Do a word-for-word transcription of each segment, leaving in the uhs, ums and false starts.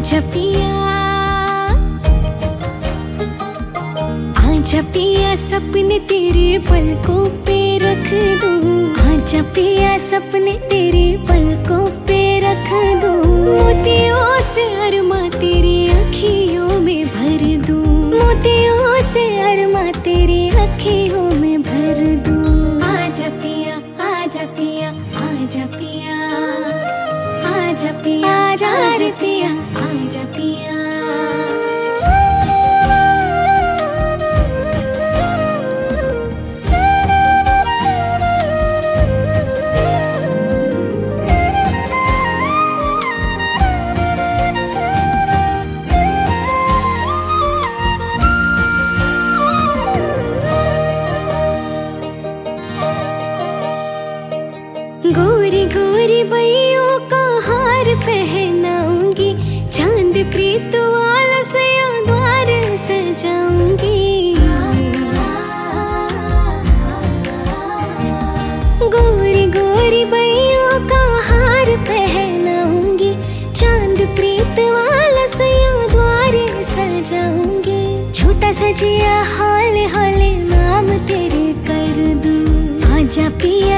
आजा पिया, आजा पिया सपने तेरे पलकों पे रख दूं। आजा पिया सपने तेरे पलकों पे रख दूं। मोतियों से अरमा तेरी अखियों में भर दूं। मोतियों से अरमा तेरी अखियों में भर दूं। आजा पिया, आजा पिया, आजा पिया, आजा पिया, आजा पिया, आजा पिया। गोरी गोरी बैयों का हार पहनाऊंगी, चांद प्रीत वाला से द्वार सजाऊंगी। गोरी गोरी बैयों का हार पहनाऊंगी, चांद प्रीत वाला से द्वार सजाऊंगी। छोटा सजिया हौले हौले नाम तेरे कर दूं। आजा पिया,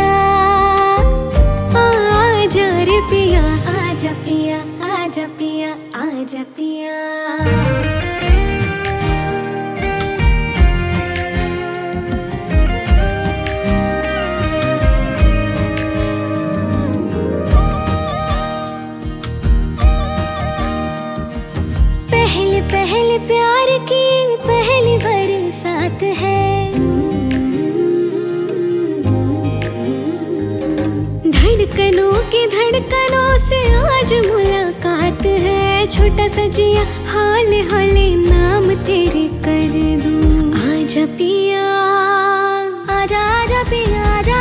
आजा रे पिया, आजा पिया, आजा पिया, आजा पिया। पहले पहले प्यार की पहली बरसात है, धड़कनों की धड़कनों से आज मुलाकात है। छोटा सजिया हौले हौले नाम तेरे कर दूं। आजा पिया, आजा आजा पिया, आजा